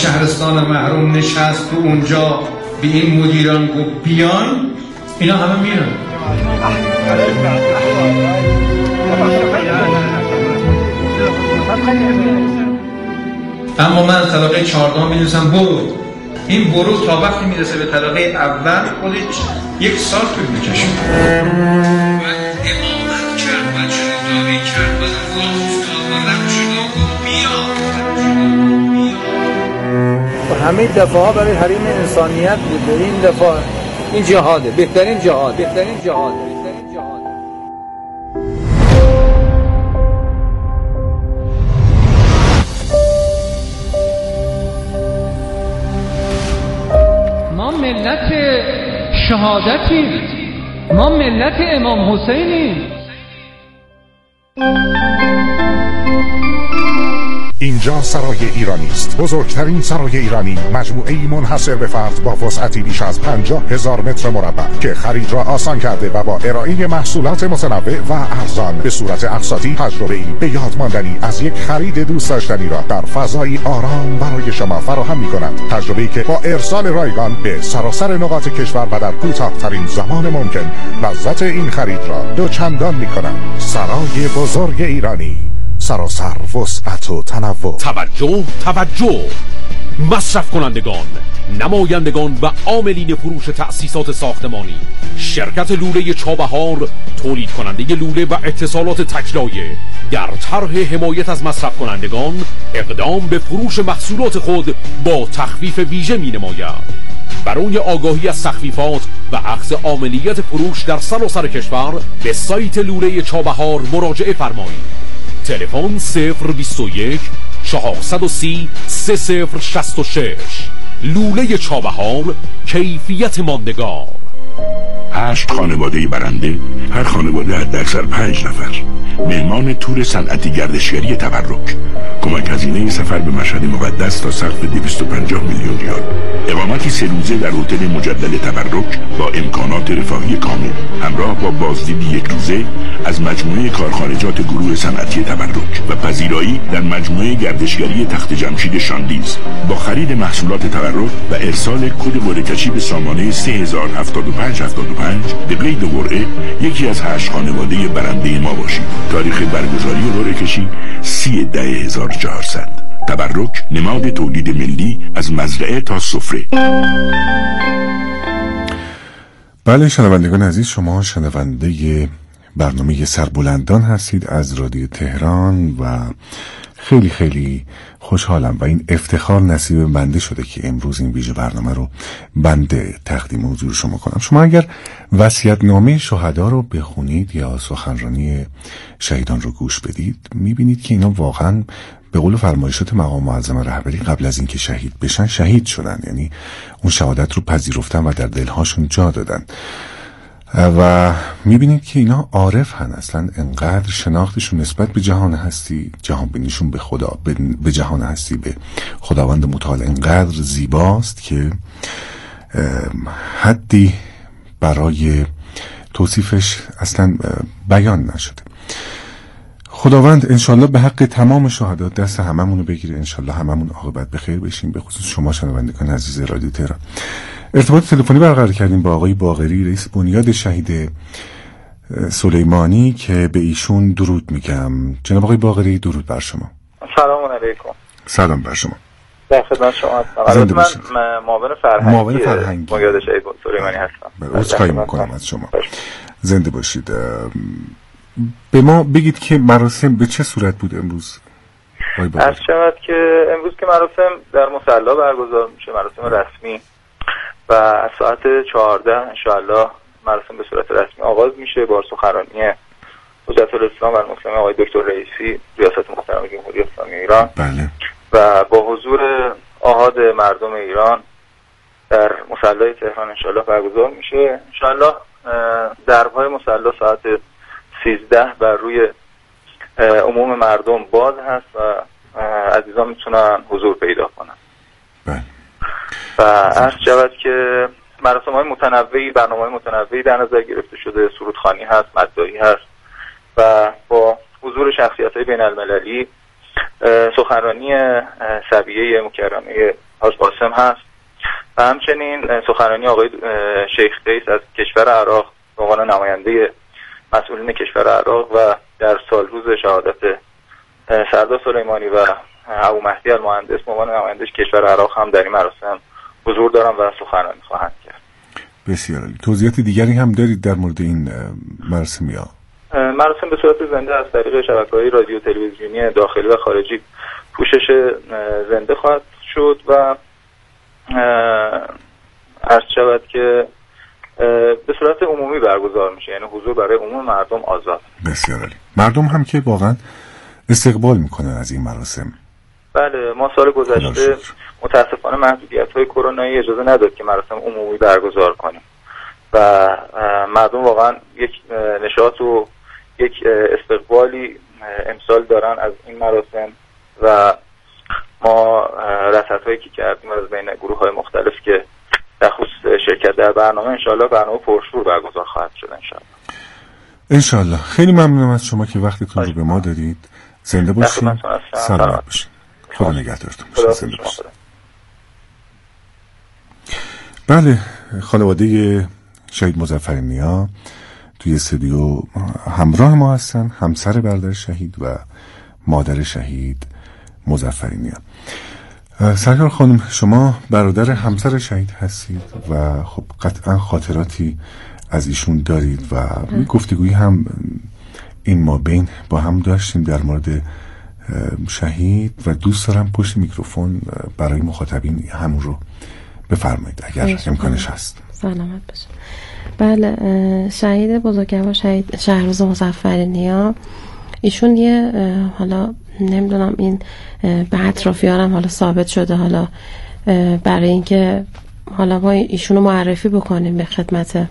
شهرستان محروم نشست تو اونجا به این مدیران گفت بیان، اینا همه میرن. اما من طبقه 14 می‌نویسم برو. این برو تا وقتی میرسه به طبقه اول خودش 1 سال طول می‌کشه. امامت کرد و جلوگاهی کرد و راه افتاد و رفت جلو گفت بیا. همه دفاعها برای حریم انسانیت بوده. این دفاع، این جهاده، بهترین جهاد. ما ملت شهادتیم، ما ملت امام حسینیم. اینجا سرای ایرانی است، بزرگترین سرای ایرانی، مجموعه‌ای منحصر به فرد با وسعتی بیش از 50,000 متر مربع که خرید را آسان کرده و با ارائه محصولات متنوع و ارزان به صورت اقساطی تجربه‌ای به یاد ماندنی از یک خرید دوست داشتنی را در فضایی آرام برای شما فراهم می‌کند. تجربه‌ای که با ارسال رایگان به سراسر نقاط کشور و در کوتاه‌ترین زمان ممکن لذت این خرید را دوچندان می‌کند. سرای بزرگ ایرانی، سراسر وسعت و تنوع. توجه مصرف کنندگان، نمایندگان و عاملین فروش تأسیسات ساختمانی، شرکت لوله چابهار تولید کننده لوله و اتصالات تکلایه در طرح حمایت از مصرف کنندگان اقدام به فروش محصولات خود با تخفیف ویژه می نماید. برای آگاهی از تخفیفات و اخذ عاملیت فروش در سراسر کشور به سایت لوله چابهار مراجعه فرمایید. تلفن 021 430 3066. لوله چابهار، کیفیت ماندگار. 8 خانواده برنده، هر خانواده حداکثر 5 نفر. مهمان تور صنعتی گردشگری تبرک. کمک هزینه سفر به مشهد مقدس تا سقف 250 میلیون ریال. اقامتی 3 روزه در هتل مجدد تبرک با امکانات رفاهی کامل، همراه با بازدیدی 1 روزه از مجموعه کارخانجات گروه صنعتی تبرک و پذیرایی در مجموعه گردشگری تخت جمشید شاندیز. با خرید محصولات تبرک و ارسال کد قرعه‌کشی به سامانه 307575 به قید قرعه یکی از 8 خانواده برنده ما باشید. تاریخ برگزاری قرعه‌کشی 30/10/1400. تبرک، نماد تولید ملی از مزرعه تا سفره. بله شنوندگان عزیز، شما شنونده برنامه سربلندان هستید از رادیو تهران و خیلی خیلی خوشحالم و این افتخار نصیب بنده شده که امروز این ویژه برنامه رو بنده تقدیم حضور شما کنم. شما اگر وصیت‌نامه شهدا رو بخونید یا سخنرانی شهیدان رو گوش بدید، میبینید که اینا واقعا به قول فرمایشات مقام معظم رهبری قبل از اینکه شهید بشن شهید شدن، یعنی اون شهادت رو پذیرفتن و در دلهاشون جا دادن و میبینید که اینا عارف هن، اصلا انقدر شناختشون نسبت به جهان هستی، جهان بینیشون به خدا، به جهان هستی، به خداوند متعال انقدر زیباست که حدی برای توصیفش اصلا بیان نشده. خداوند انشالله به حق تمام شهدا دست هممونو بگیره، انشالله هممون عاقبت به خیر بشیم، به خصوص شما شنوندگان عزیز رادیو تهران. ارتباط تلفنی برقرار کردیم با آقای باقری، رئیس بنیاد شهید سلیمانی، که به ایشون درود میگم. جناب آقای باقری درود بر شما. سلام علیکم. سلام بر شما. در خدمت شما هستم. من معاون فرهنگی بنیاد شهید سلیمانی هستم. عذرخواهی میکنم از شما. زنده باشید. به ما بگید که مراسم به چه صورت بود امروز؟ عرض شود که امروز که مراسم در مصلی برگزار میشه، مراسم رسمی، و از ساعت 14 انشاءالله مراسم به صورت رسمی آغاز میشه با سخنرانی حجت الاسلام و المسلمین آقای دکتر رئیسی، ریاست محترم جمهوری اسلامی ایران. بله. و با حضور آحاد مردم ایران در مصلی تهران انشاءالله برگزار میشه. انشاءالله درهای مصلی ساعت 13 بر روی عموم مردم باز هست و عزیزان میتونن حضور پیدا کنن. بله. و عرض شود که مراسم‌های متنوعی، برنامه‌های متنوعی در نظر گرفته شده. سرودخوانی هست، مداحی هست و با حضور شخصیت‌های بین‌المللی، سخنرانی سویه مکرمه هست و همچنین سخنرانی آقای شیخ قیس از کشور عراق به عنوان نماینده مسئولین کشور عراق و در سالروز شهادت سردار سلیمانی و ابو مهدی المهندس به عنوان نماینده کشور عراق هم در این مراسم حضور دارم و سخنرانی خواهند کرد. بسیار عالی. توضیحات دیگری هم دارید در مورد این مراسم یا؟ مراسم به صورت زنده از طریق شبکه‌های رادیو تلویزیونی داخلی و خارجی پوشش زنده خواهد شد و عرض شود که به صورت عمومی برگزار میشه، یعنی حضور برای عموم مردم آزاد. بسیار عالی. مردم هم که واقعا استقبال میکنن از این مراسم. بله، ما سال گذشته متاسفانه محدودیت‌های کرونایی اجازه نداد که مراسم عمومی برگزار کنیم و مردم واقعا یک نشاط و یک استقبالی امسال دارن از این مراسم و ما رصدهایی که کردیم از بین گروه‌های مختلف که در خصوص شرکت در برنامه، انشالله برنامه پرشور برگزار خواهد شد انشالله. خیلی ممنونم از شما که وقتتون رو به ما دادید. زنده باشید، سلامت باشید. خدا نگهدارتون باشه. زنده باشید. بله، خانواده شهید مظفری نیا توی استودیو همراه ما هستن، همسر برادر شهید و مادر شهید مظفری نیا. سرکار خانم، شما برادر همسر شهید هستید و خب قطعا خاطراتی از ایشون دارید و گفتگویی هم این ما بین با هم داشتیم در مورد شهید و دوست دارم پشت میکروفون برای مخاطبین همون رو بفرمایید اگر امکانش هست. سلامت باشه. بله، شهید بزرگوار شهید شهروز مظفری نیا، ایشون یه حالا نمیدونم این به اطرافیانم حالا ثابت شده، حالا برای اینکه حالا ما ایشونو معرفی بکنیم به خدمت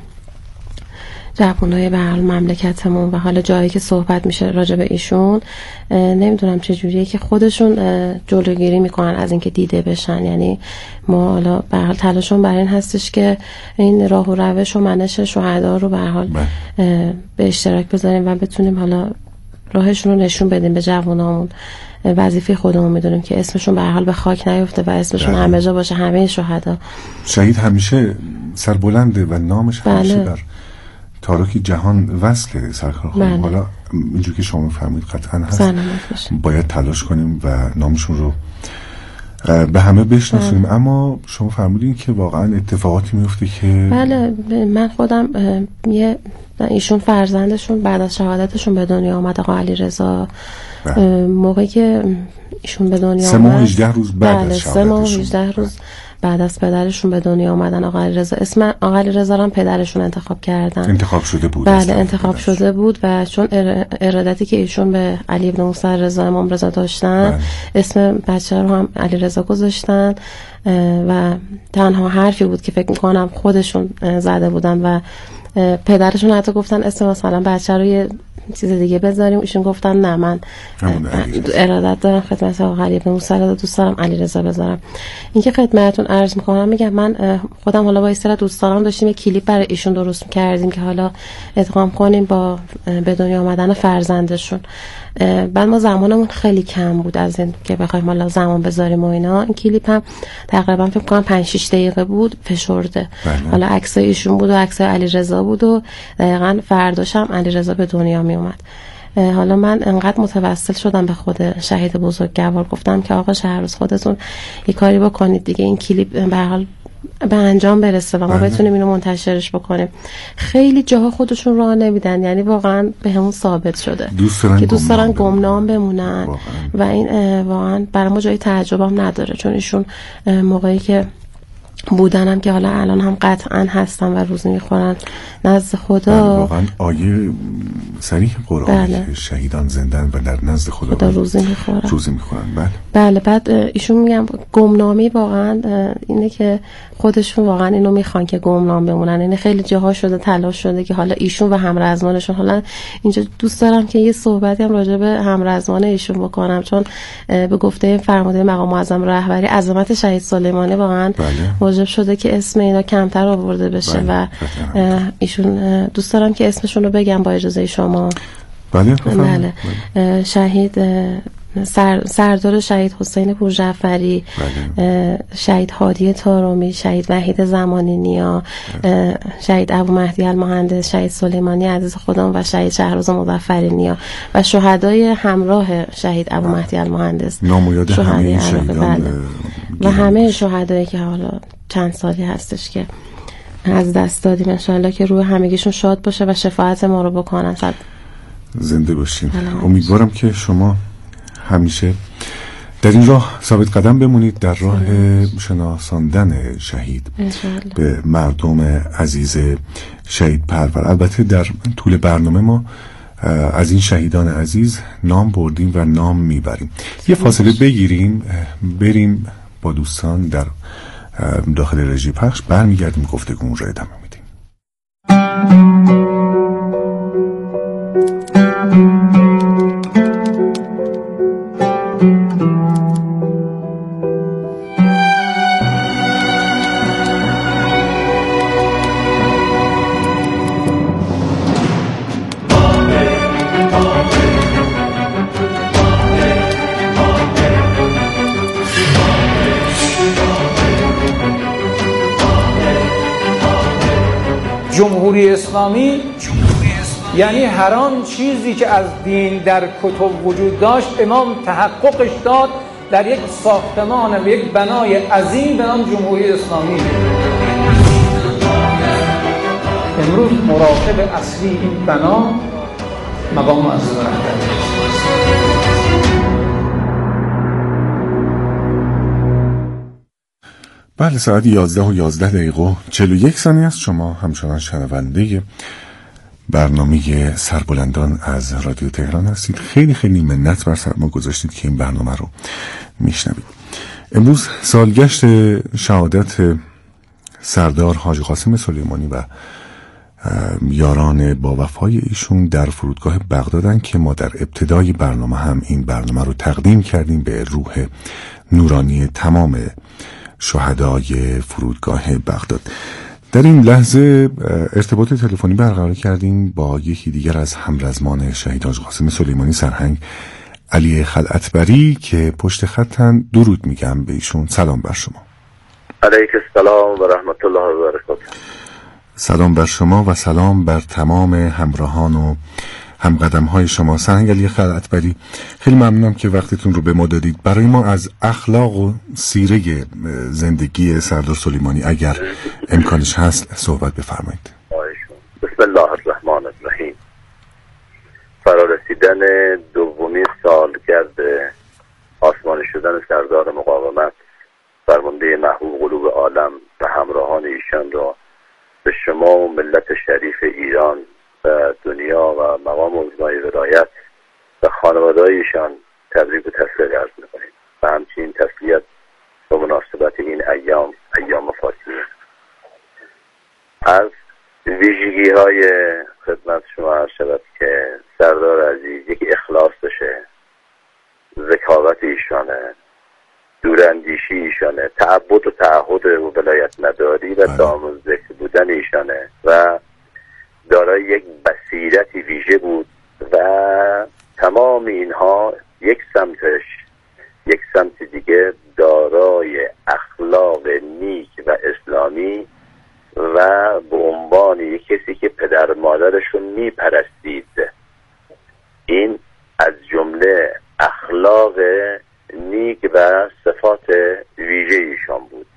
جوانای به حال مملکتمون و حالا جایی که صحبت میشه راجع به ایشون، نمیدونم چه جوریه که خودشون جلوگیری میکنن از اینکه دیده بشن. یعنی ما حالا به حال تلاشون بر این هستش که این راه و روش و منش شهدا رو به حال به اشتراک بذاریم و بتونیم حالا راهشون رو نشون بدیم به جوانامون. وظیفه خودمون میدونیم که اسمشون به حال به خاک نیفته و اسمشون همه جا باشه، همه شهدا. شهید همیشه سربلنده و نامش همیشه در تاریخ جهان وصله. سرکار خانم، حالا اینجوری که شما فرمودید قطعا هست، باید تلاش کنیم و نامشون رو به همه بشناسونیم. اما شما فرمودین که واقعا اتفاقاتی میفته که بله، من خودم ایشون فرزندشون بعد از شهادتشون به دنیا آمد، آقا علیرضا. موقعی که ایشون به دنیا آمد 3 ماه و 18 روز بعد از شهادتشون، 3 ماه و 18 روز بعد از پدرشون به دنیا آمدن آقا علیرضا. اسم آقا علیرضا هم پدرشون انتخاب کردن. انتخاب شده بود. بله، انتخاب شده بود و چون ارادتی که ایشون به علی ابن موسی رضا امام رضا داشتن، اسم بچه رو هم علیرضا گذاشتن و تنها حرفی بود که فکر میکنم خودشون زده بودن و پدرشون حتی گفتن اسم مثلا بچه رو یه چیز دیگه بذاریم، ایشون گفتن نه، من ارادت دارم خدمت آقا علی ابن موسی رضا، دوست دارم علیرضا بذارم. این که خدمتتون عرض میکنم، میگم من خودم حالا با استرا دوستانم داشتیم یه کلیپ برای ایشون درست میکردیم که حالا ادغام کنیم با به دنیا آمدن فرزندشون. بعد ما زمانمون خیلی کم بود از این که بخوایم حالا زمان بذاریم و اینا. این کلیپ هم تقریبا فکر کنم 5-6 دقیقه بود، فشرده. حالا عکسای ایشون بود و عکسای علیرضا بود و دقیقاً فرداش هم علیرضا به دنیا می اومد. حالا من انقدر متوسل شدم به خود شهید بزرگوار، گفتم که آقا شهروز خودتون یه کاری بکنید دیگه، این کلیپ به هر حال به انجام برسه و ما بتونیم اینو منتشرش بکنیم. خیلی جاها خودشون راه نمیدن، یعنی واقعا به همون ثابت شده که دوست دارن گمنام بمونن و این واقعا برای ما جای تعجب هم نداره، چون ایشون موقعی که بودنم که حالا الان هم قطعا هستن و روزی میخورن نزد خدا. واقعا آیه صریح قرآنی که شهیدان زندن و در نزد خدا روزی میخورن. بله. بعد ایشون میگم گمنامی واقعا اینه که خودشون واقعا اینو میخوان که گمنام بمونن. این خیلی جاها شده تلاش شده که حالا ایشون و همرزمانشون، حالا اینجا دوست دارم که یه صحبتی هم راجع به همرزمان ایشون بکنم، چون به گفته فرمانده مقام معظم رهبری عظمت شهید سلیمانی واقعا واجب شده که اسم اینا کمتر آورده بشه و ایشون دوست دارم که اسمشون رو بگم با اجازه شما. بله. شهید سردار شهید حسین پورجعفری، شهید هادی طارمی، شهید وحید زمانی نیا، شهید ابو مهدی المهندس، شهید سلیمانی عزیز خودم و شهید شهرروز مظفری نیا و شهدای همراه شهید ابو مهدی المهندس، نامویاد همه شهیدان و همه شهدایی که حالا چند سالی هستش که از دست دادیم. انشاءالله که روح همگیشون شاد باشه و شفاعت ما رو بکنن. زنده باشین. امیدوارم که شما همیشه در این راه ثابت قدم بمونید، در راه شناساندن شهید به مردم عزیز شهید پرور. البته در طول برنامه ما از این شهیدان عزیز نام بردیم و نام میبریم. یه فاصله بگیریم، بریم با دوستان در داخل رژی پخش، برمیگردیم گفتگومون رو ادامه میدیم. جمهوری اسلامی یعنی هر آن چیزی که از دین در کتب وجود داشت امام تحققش داد در یک ساختمان و یک بنای عظیم به نام جمهوری اسلامی. امروز مراقب اصلی این بنا مقام معظم رهبری. بله، ساعت 11:11 است. شما همچنان شنونده برنامه سربلندان از رادیو تهران هستید. خیلی خیلی منت بر سر ما گذاشتید که این برنامه رو میشنوید. امروز سالگشت شهادت سردار حاجی قاسم سلیمانی و یاران با وفای ایشون در فرودگاه بغدادن که ما در ابتدای برنامه هم این برنامه رو تقدیم کردیم به روح نورانی تمام شهدای فرودگاه بغداد. در این لحظه ارتباط تلفنی برقرار کردیم با یکی دیگر از همرزمان شهید حاجی قاسم سلیمانی، سرهنگ علی خلعتبری که پشت خطن. درود میگم به ایشون. سلام بر شما. علیک السلام و رحمت الله و برکاته. سلام بر شما و سلام بر تمام همراهان و همقدم های شما. سرهنگ علی خلعتبری، خیلی ممنونم که وقتتون رو به ما دادید. برای ما از اخلاق و سیره زندگی سردار سلیمانی اگر امکانش هست صحبت بفرمایید. بسم الله الرحمن الرحیم. فرارسیدن دومین سالگرد آسمانی شدن سردار مقاومت، فرمانده محبوب قلوب عالم و همراهان ایشان را به شما و ملت شریف ایران و دنیا و مقام عظمای ولایت و خانواده‌ایشان تبریک و تسلیت عرض می‌کنیم و همچنین تسلیت به مناسبت این ایام فاطمیه. از ویژگی‌های خدمت شما عرض شود که سردار عزیز یک اخلاص داشته، ذکاوت ایشانه، دوراندیشی ایشانه، تعبد و تعهد و ولایت مداری و دام ذکر بودن ایشانه و دارای یک بصیرتی ویژه بود و تمام اینها یک سمتش، یک سمت دیگه دارای اخلاق نیک و اسلامی و به عنوان یک کسی که پدر مادرشون میپرستید. این از جمله اخلاق نیک و صفات ویژه ایشان بود.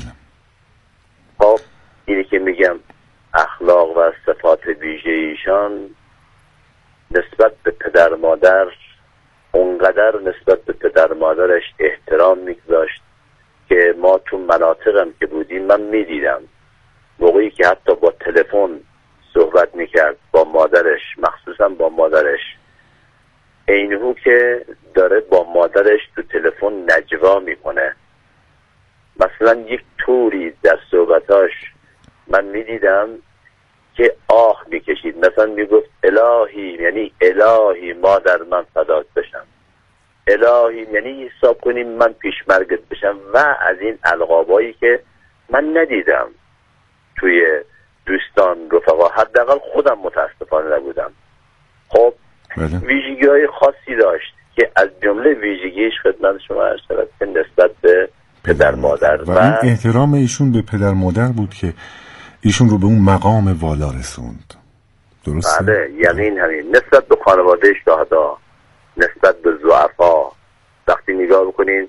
خب اینی که میگم اخلاق و صفات ویژه ایشان نسبت به پدر مادر اونقدر نسبت به پدر مادرش احترام میگذاشت که ما تو مناطقم که بودیم من میدیدم موقعی که حتی با تلفن صحبت میکرد با مادرش، مخصوصا با مادرش، اینهو که داره با مادرش تو تلفن نجوا میکنه. مثلا یک طوری در صحبتاش من میدیدم که آه میکشید، مثلا میگفت الهی، یعنی الهی مادر من فدات بشم، الهی یعنی حساب کنیم من پیشمرگت بشم و از این القابایی که من ندیدم توی دوستان رفقا، حداقل خودم متاسفانه نبودم. خب ویژگی‌های خاصی داشت که از جمله ویژگیش خدمت شما عرض شود که نسبت به پدر مادر و این احترام ایشون به پدر مادر بود که ایشون رو به اون مقام والا رسوند. درسته؟ بله، یقین همین. نسبت به خانواده شهدا، نسبت به ضعفا، وقتی نگاه بکنین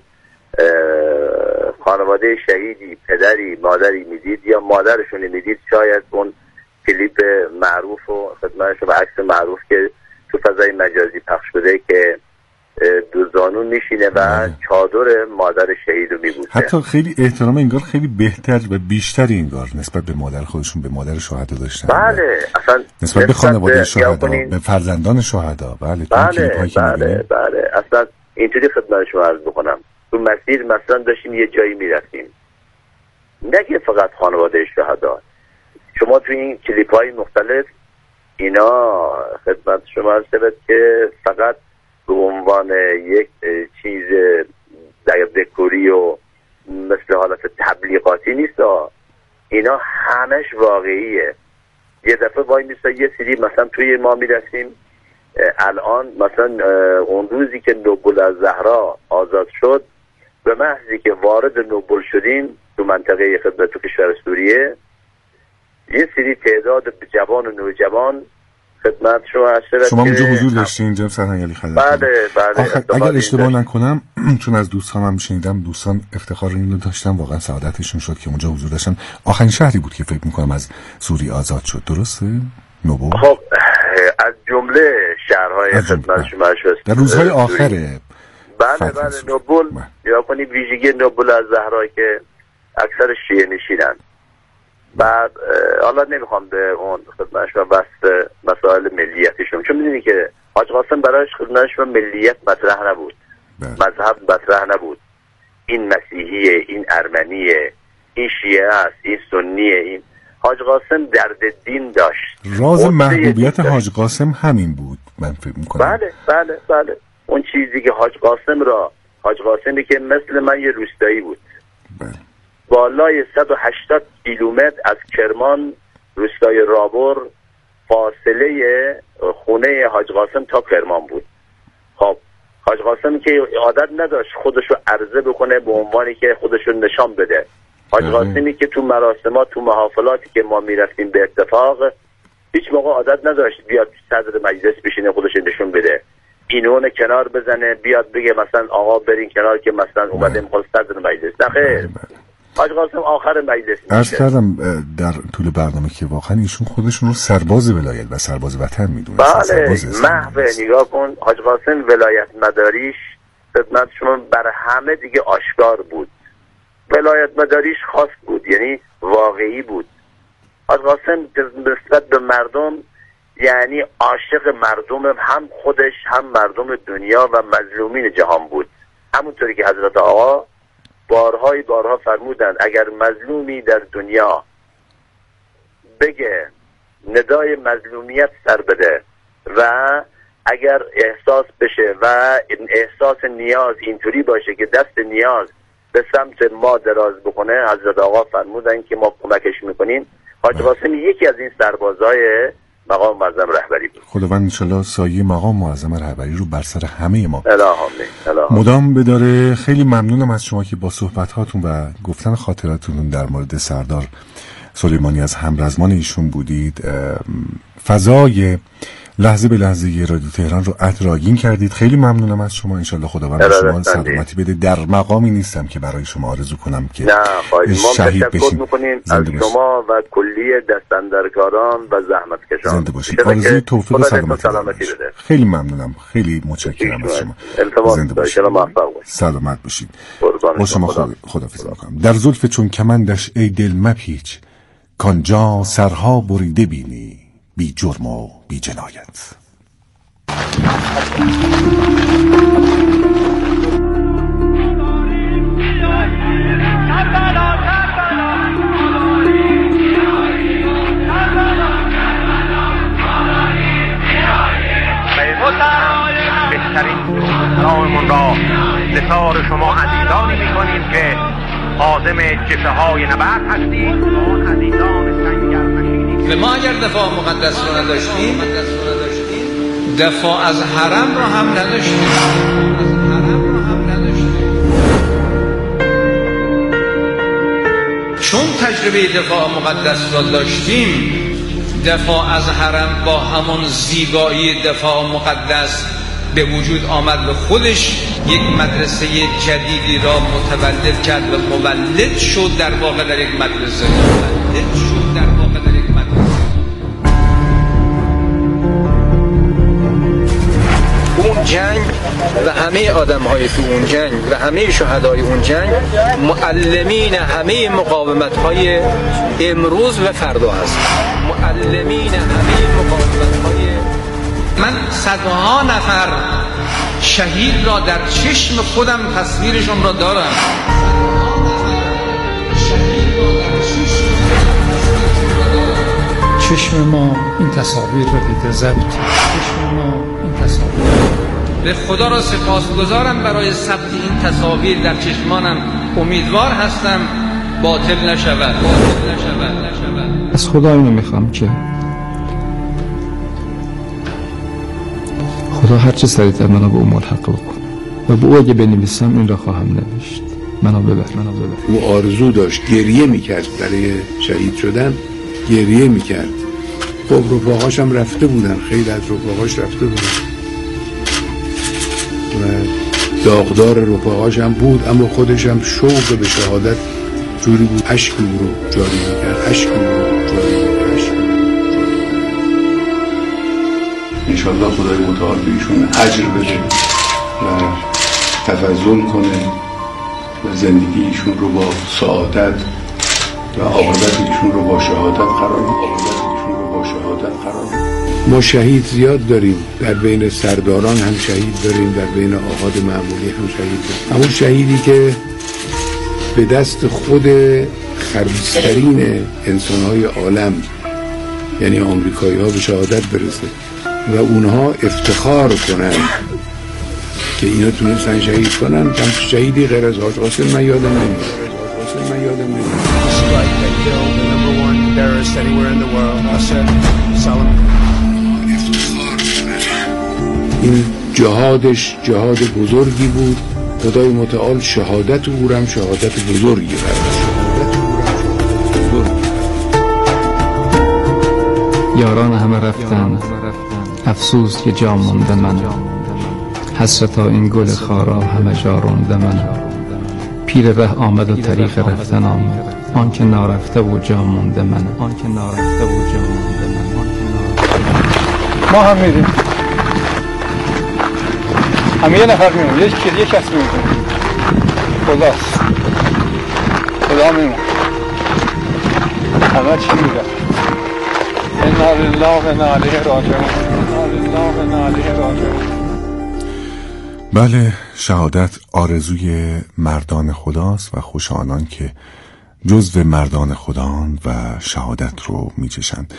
خانواده شهیدی پدری مادری میدید یا مادرشون میدید، شاید اون کلیپ معروف و خدمت شما عکس معروف که تو فضای مجازی پخش شده که دو زانو میشینه و چادر مادر شهید رو میبوسه. حتی خیلی احترام انگار خیلی بهتر و بیشتری انگار نسبت به مادر خودشون به مادر شهدا داشتن. بله، اصلا نسبت به خانواده شهدا، به فرزندان شهدا. بله بله اصلا اینطوری خدمت شما عرض بکنم، تو مسیر مثلا داشتیم یه جایی میرفتیم، نگه فقط خانواده شهدا، شما تو این کلیپ های مختلف اینا خدمت شما عرض شود که فقط به عنوان یک چیز دکوری و مثل حالت تبلیغاتی نیست، اینا همش واقعیه. یه دفعه وای میسته یه سری مثلا توی ما میرسیم الان مثلا اون روزی که نوبل‌الزهرا آزاد شد، به محضی که وارد نوبل شدیم تو منطقه خدمت تو کشور سوریه، یه سری تعداد جوان و نوجوان خدمت شما اونجا حضور داشتین جناب سرهنگ علی خلیفه؟ بله. اگر اشتباه نکنم چون از دوستانم شنیدم، دوستان افتخار اینو داشتن، واقعا سعادتشون شد که اونجا حضور داشتن. آخرین شهری بود که فکر میکنم از سوریه آزاد شد، درسته؟ نوبل. خب از جمله شهرهای خدمت شما در روزهای آخره. بله نوبل یا کنید ویژگی نوبل‌الزهرا که اکثر شیعه نشینن. بعد حالا نمیخوام به اون خدمتشون بس مسائل ملیتشون، چون میدونی که حاج قاسم برایش خدمتشون ملیت مطرح نبود، مذهب مطرح نبود، این مسیحیه، این ارمنیه، این شیعه است، این سنیه. این حاج قاسم درد دین داشت. راز محبوبیت حاج قاسم همین بود من فکر میکنم. بله اون چیزی که حاج قاسمی که مثل من یه روستایی بود. بله. بالای 180 کیلومتر از کرمان روستای رابر فاصله خونه حاج قاسم تا کرمان بود. خب حاج قاسم که عادت نداشت خودشو عرضه بکنه به عنوانی که خودشو نشان بده. حاج قاسمی که تو مراسمات تو محافلاتی که ما میرفتیم به اتفاق هیچ موقع عادت نداشت بیاد صدر مجلس بشینه خودشو نشون بده، اینونه کنار بزنه بیاد بگه مثلا آقا برین کنار که مثلا اومده میخواد صدر مجلس. نخیر، حاج قاسم آخر مجلس میشه. عرض کردم در طول برنامه که واقعا ایشون خودشون رو سرباز ولایت و سرباز وطن میدونن. بله محو نگاه کن، حاج قاسم ولایت مداریش خدمت شما بر همه دیگه آشکار بود. ولایت مداریش خاص بود، یعنی واقعی بود. حاج قاسم نسبت به مردم یعنی عاشق مردم، هم خودش هم مردم دنیا و مظلومین جهان بود. همونطوری که حضرت آقا بارها فرمودند اگر مظلومی در دنیا بگه ندای مظلومیت سر بده و اگر احساس بشه و احساس نیاز اینطوری باشه که دست نیاز به سمت ما دراز بکنه، حضرت آقا فرمودن که ما کمکش میکنیم. حاج قاسم یکی از این سربازای مقام معظم رهبری بود. خداوند انشالله سایه مقام معظم رهبری رو بر سر همه ما الهام مدام بداره. خیلی ممنونم از شما که با صحبت هاتون و گفتن خاطراتتون در مورد سردار سلیمانی از همرزمان ایشون بودید. فضای لحظه به لحظه رادیو تهران رو رنگین کردید. خیلی ممنونم از شما. انشالله خداوند شما سلامتی بده. در مقامی نیستم که برای شما آرزو کنم که شهید بشین. از شما و کلیه دستاندرکاران و زحمتکشان زنده باشید. آرزوی توفیق و سلامتی بده. خیلی ممنونم، خیلی متشکرم از شما. زنده باشید، سلامت باشید. با شما خداحافظی میکنم. در زلف چون کمندش ای دل مپیچ، کانجا سرها بریده بینی بی جرم و بی جنایت. بهترین ناممون را نثار شما عزیزانی میکنیم که خادم جبهه های نبرد هستید. آن عزیزان سنگرمشینی به ما اگر دفاع مقدس رو نداشتیم دفاع از حرم را هم نداشتیم. چون تجربه دفاع مقدس را داشتیم، دفاع از حرم با همون زیبایی دفاع مقدس به وجود آمد و خودش یک مدرسه جدیدی را متولد کرد و مولد شد در واقع در یک مدرسه. اون جنگ و همه آدم‌های تو اون جنگ و همه شهدای اون جنگ معلمین همه مقاومت‌های امروز و فردا هست. معلمین همه مقاومت‌های من صدها نفر شهید را در چشم خودم تصویرشون را دارم. چشم ما این تصاویر رو دیده ضبط. چشم ما این تصاویر. به خدا را سپاسگزارم برای ثبت این تصاویر در چشمانم. امیدوار هستم باطل نشود. از خدا اینو میخوام که خدا هر چه سریعتر منو به اون ملحق بکن و به او اگه بنویسم این را خواهم نوشت. منو ببر. او آرزو داشت، گریه میکرد برای شهید شدن، گریه میکرد. خب رفاقاش هم رفته بودن، خیلی از رفاقاش رفته بودن و داغدار رفاقاش هم بود، اما خودش هم شوق به شهادت جوری بود، اشک او رو جاری میکرد. انشالله خدای متعال به ایشون اجر بده و تفضل کنه و زندگی ایشون رو با سعادت و عاقبت ایشون رو با شهادت قرار بده. ما شهید زیاد داریم، در بین سرداران هم شهید داریم، در بین آحاد معمولی هم شهید داریم. همون شهیدی که به دست خود خبیث‌ترین انسان‌های عالم یعنی آمریکایی‌ها به شهادت برسه و اونها افتخار کنن که اینا تونستن شهید کنن. کم شهیدی غیر از حاج قاسم من یادم نمیاد. این جهادش جهاد بزرگی بود. خدای متعال شهادت او هم شهادت بزرگی قرار. یاران همه رفتن، افسوس که جا مونده من. حسرتا این گل خارا همه جا رونده من. پیر ره آمد و طریق رفتن آمد، آن که نارفته و جا مونده من. ما هم میریم، همه یه نفر میریم، یک کس میریم. خداست، خدا میریم، همه چی میرم. انا لله و انا الیه راجعون. بله، شهادت آرزوی مردان خداست و خوش آنان که جزو مردان خدان و شهادت رو میچشند.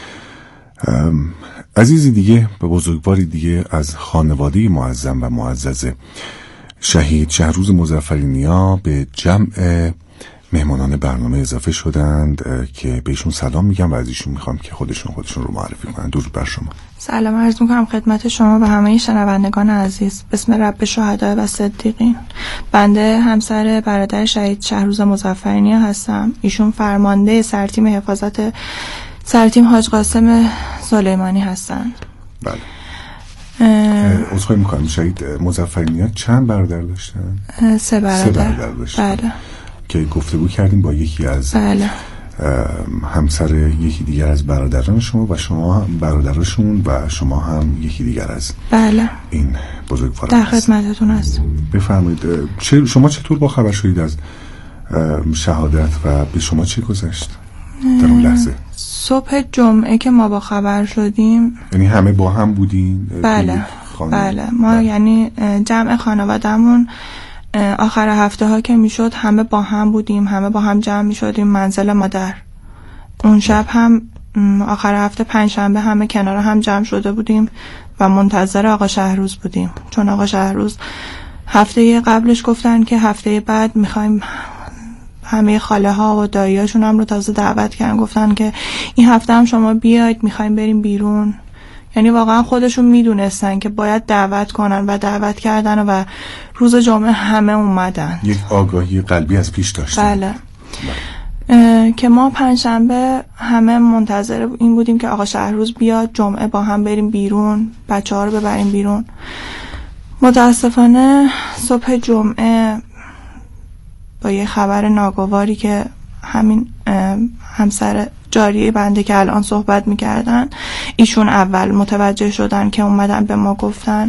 عزیزی دیگه، به بزرگواری دیگه از خانواده معظم و معزز شهید شهروز مظفرینیا به جمع مهمانان برنامه اضافه شدند که بهشون سلام میگم و از ایشون میخوام که خودشون رو معرفی کنن. درود بر شما. سلام عرض میکنم خدمت شما و همه شنوندگان عزیز. بسم رب شهداء و صدیقین. بنده همسر برادر شهید شهروز مظفرینیا هستم. ایشون فرمانده سرتیم حفاظت سرتیم حاج قاسم سلیمانی هستند. بله. عذرخواهی میکنم، شهید مظفرینیا چند برادر داشتن؟ 3 برادر داشتن. بله. که گفتگو کردیم با یکی از بله. همسر یکی دیگر از برادران شما و شما هم برادرشون و شما هم یکی دیگر از بله. این بزرگواران. در خدمتتون هستم. بفرمایید، شما چطور با خبر شدید از شهادت و به شما چه گذشت در اون لحظه؟ صبح جمعه که ما با خبر شدیم، یعنی همه با هم بودین؟ بله. ما یعنی جمع خانواده‌مون آخر هفته ها که میشد همه با هم بودیم، همه با هم جمع میشدیم منزل مادر. اون شب هم آخر هفته پنجشنبه همه کنار هم جمع شده بودیم و منتظر آقا شهروز بودیم، چون آقا شهروز هفته قبلش گفتن که هفته بعد میخوایم، همه خاله ها و داییاشون هم رو تازه دعوت کردن، گفتن که این هفته هم شما بیاید، میخوایم بریم بیرون یعنی واقعا خودشون میدونستن که باید دعوت کنن و دعوت کردن و روز جمعه همه اومدن. یک آگاهی قلبی از پیش داشتن. بله. که ما پنجشنبه همه منتظر این بودیم که آقا شهروز بیاد، جمعه با هم بریم بیرون، بچه‌ها رو ببریم بیرون. متاسفانه صبح جمعه با یه خبر ناگواری که همین همسر جاریه بنده که الان صحبت میکردن، ایشون اول متوجه شدن که اومدن به ما گفتن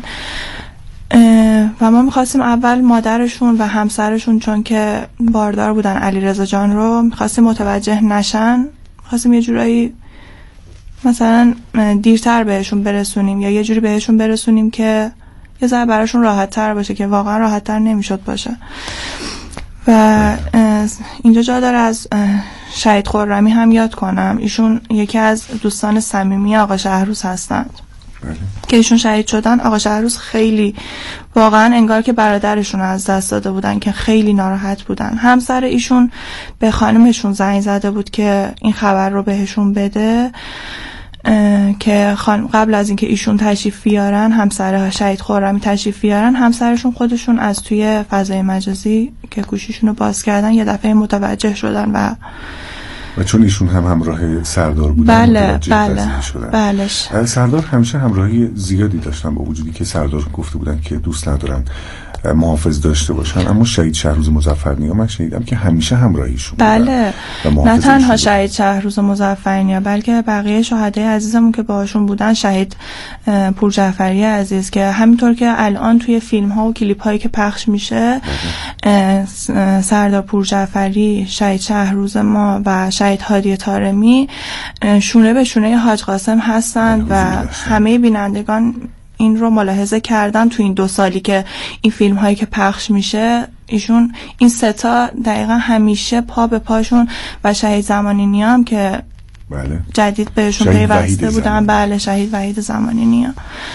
و ما میخواستیم اول مادرشون و همسرشون، چون که باردار بودن علیرضا جان رو، میخواستیم متوجه نشن، میخواستیم یه جورایی مثلا دیرتر بهشون برسونیم یا یه جوری بهشون برسونیم که یه ذره براشون راحت تر باشه، که واقعا راحت تر نمیشد باشه. و اینجا جا داره از شهید خرمی هم یاد کنم. ایشون یکی از دوستان صمیمی آقا شهروز هستند که ایشون شهید شدن. آقا شهروز خیلی واقعا انگار که برادرشون از دست داده بودن، که خیلی ناراحت بودن. همسر ایشون به خانمشون زنگ زده بود که این خبر رو بهشون بده، که قبل از اینکه ایشون تشریف بیارن، همسر شهید خرمی تشریف بیارن، همسرشون خودشون از توی فضای مجازی که گوشیشون رو باز کردن یه دفعه متوجه شدن و چون ایشون هم همراه سردار بودن بله سردار همیشه همراهی زیادی داشتن، با وجودی که سردار گفته بودن که دوست ندارن محافظ داشته باشن، اما شهید شهروز مظفرنیا من شنیدم که همیشه همراهیشون بله. نه تنها شهید شهروز مظفرنیا، بلکه بقیه شهدای عزیزمون که باهاشون بودن، شهید پور جعفری عزیز که همینطور که الان توی فیلم ها و کلیپ هایی که پخش میشه سردار پور جعفری، شهید شهروز ما و شهید هادی طارمی شونه به شونه حاج قاسم هستند و همه بینندگان این رو ملاحظه کردن تو این 2 سالی که این فیلم هایی که پخش میشه. ایشون این 3 تا دقیقا همیشه پا به پاشون و شهید زمانی نیا هم که بله. جدید بهشون پیوسته بودن. بله شهید وحید زمانی نیا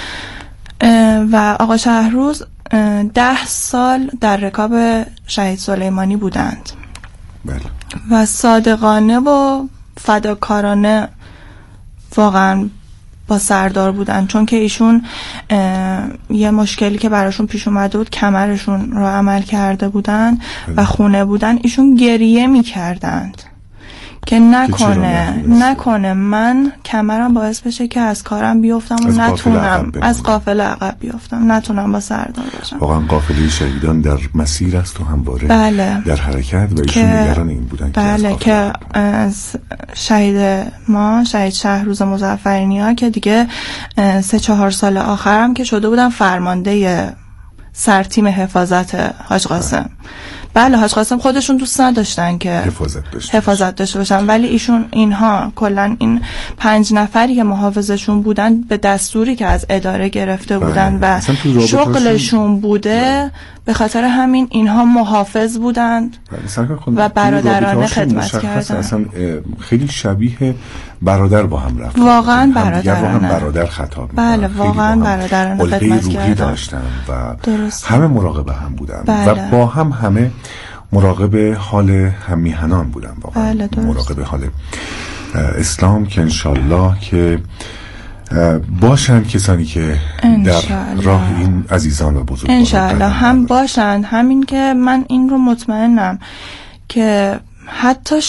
و آقا شهروز 10 سال در رکاب شهید سلیمانی بودند. بله. و صادقانه و فداکارانه واقعا با سردار بودن، چون که ایشون یه مشکلی که براشون پیش اومده بود، کمرشون رو عمل کرده بودن و خونه بودن، ایشون گریه میکردند که نکنه من کمرم باعث بشه که از کارم بیفتم و نتونم از قافله عقب بیفتم، نتونم با سردار باشم. واقعا قافله شهیدان در مسیر است و همواره بله. در حرکت و ایشون نگران این بودن بله که از شهید ما، شهید شهروز مظفرنیا که دیگه 3-4 سال آخرم که شده بودم فرمانده سرتیم حفاظت حاج قاسم. بله حاج قاسم خودشون دوست نداشتن که حفاظت داشته باشن، ولی ایشون اینها کلا این 5 نفری که محافظشون بودن به دستوری که از اداره گرفته بودن و شغلشون بوده، به خاطر همین اینها محافظ بودند و برادرانه خدمت کردن. اصلا خیلی شبیه برادر با هم رفتن، واقعا برادرانه، برادر خطاب بله واقعا برادرانه خدمت کردن داشتن و همه مراقب هم بودن و با هم همه مراقب حال هم میهنان بودن، واقعا مراقب حال اسلام، که انشالله که باشند کسانی که در راه این عزیزان و بزرگواران انشالله هم باشند. همین که من این رو مطمئنم که حتی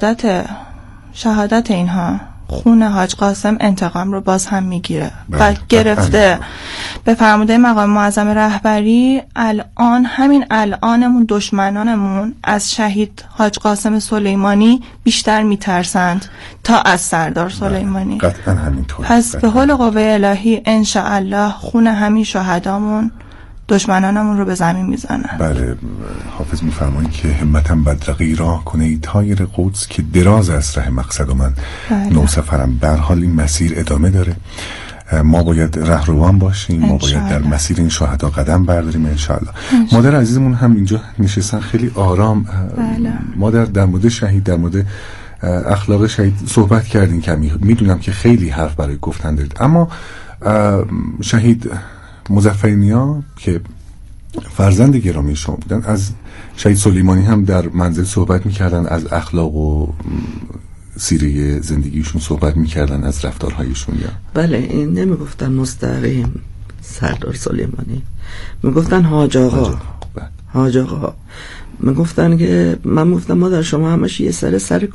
شهادت اینها خون حاج قاسم انتقام رو باز هم میگیره و گرفته. به فرموده مقام معظم رهبری همین الانمون دشمنانمون از شهید حاج قاسم سلیمانی بیشتر میترسند تا از سردار سلیمانی. قطعا همینطور. پس به حول قوه الهی انشاءالله خون همین شهدامون دشمنانمون رو به زمین میزنن. بله حافظ میفرمایند که همتم بدرقی راه کنه ای طایر قدس، که دراز است ره مقصد و من نو سفرم. به هر حال این مسیر ادامه داره، ما باید رهروان باشیم، ما باید در مسیر این شهدا قدم برداریم انشاءالله. مادر عزیزمون هم اینجا نشستن خیلی آرام. مادر در مورد شهید، در مورد اخلاق شهید صحبت کردین که میدونم که خیلی حرف برای گفتن دارید، اما شهید مظفرنیا که فرزند گرامی شما بودن، از شهید سلیمانی هم در منزل صحبت میکردن، از اخلاق و سیره زندگیشون صحبت میکردن، از رفتارهایشون؟ یا بله، این نمیگفتن مستقیم سردار سلیمانی، میگفتن حاج آقا. حاج آقا میگفتن که من گفتم مادر شما همش یه سر